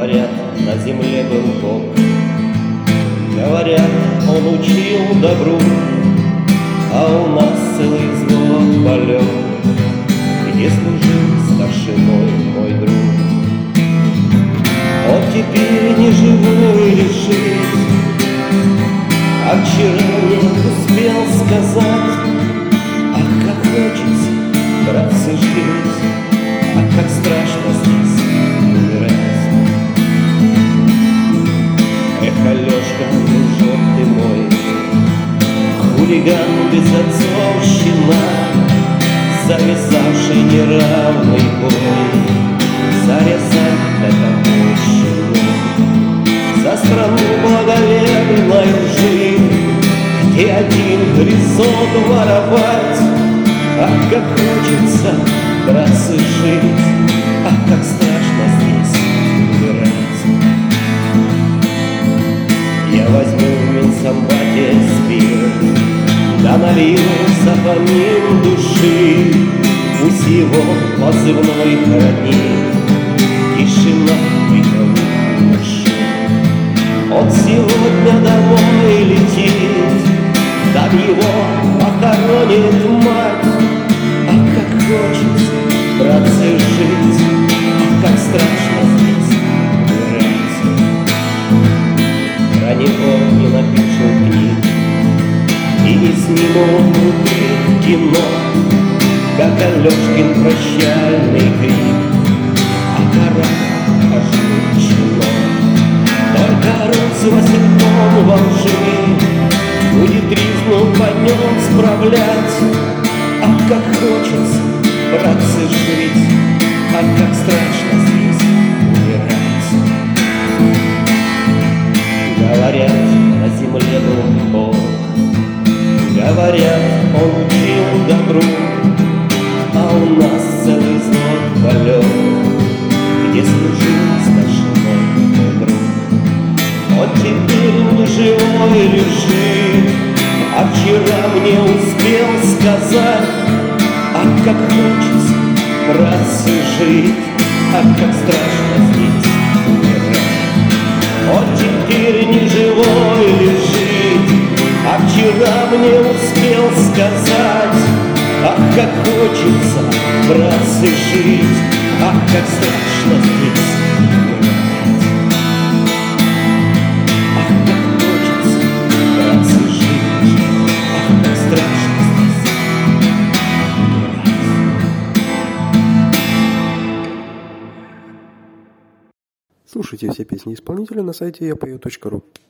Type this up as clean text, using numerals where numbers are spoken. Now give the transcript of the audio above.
Говорят, на земле был Бог, говорят, он учил добру, а у нас целый взвод полет, где служил старшиной мой друг. Он теперь не живой лежит, а вчера мне успел сказать: ах, как хочется, братцы, жить, а как страшно здесь умирать. Эх, Алешка, дружок ты мой, хулиган безотцовщина, завязавший неравный бой, зарезать отомщину, за страну благоверную жить, где один горизонт воровать. Ах, как хочется, братцы, жить, ах, как страшно здесь умирать. Я возьму в Минсамбате спирт, да налью за помин души, пусть его позывной хранит тишина вековых души. Он сегодня домой летит, там его похоронит мать. Ах, как хочется, братцы, жить, ах, как страшно здесь умирать. Про него не напишут книг и не снимут крутых кино, как Алешкин прощальный крик, а кора оживчено. Только Русь Васильком во лжи будет ризну по нем справлять. Ах, как хочется, братцы, жить, ах, как страшно здесь умирать. Говорят, на земле был Бог, говорят, он учил добру, а у нас целый взвод полет, где служил старшиной мой друг. Он теперь не живой лежит, а вчера мне успел сказать: ах, как хочется, братцы, жить, ах, как страшно здесь умирать. Он теперь не живой лежит, а вчера мне успел сказать: ах, как хочется, братцы, жить, ах, как страшно здесь умирать. Ах, как хочется, братцы, жить, ах, как страшно здесь умирать. Слушайте все песни исполнителя на сайте yapою.ru.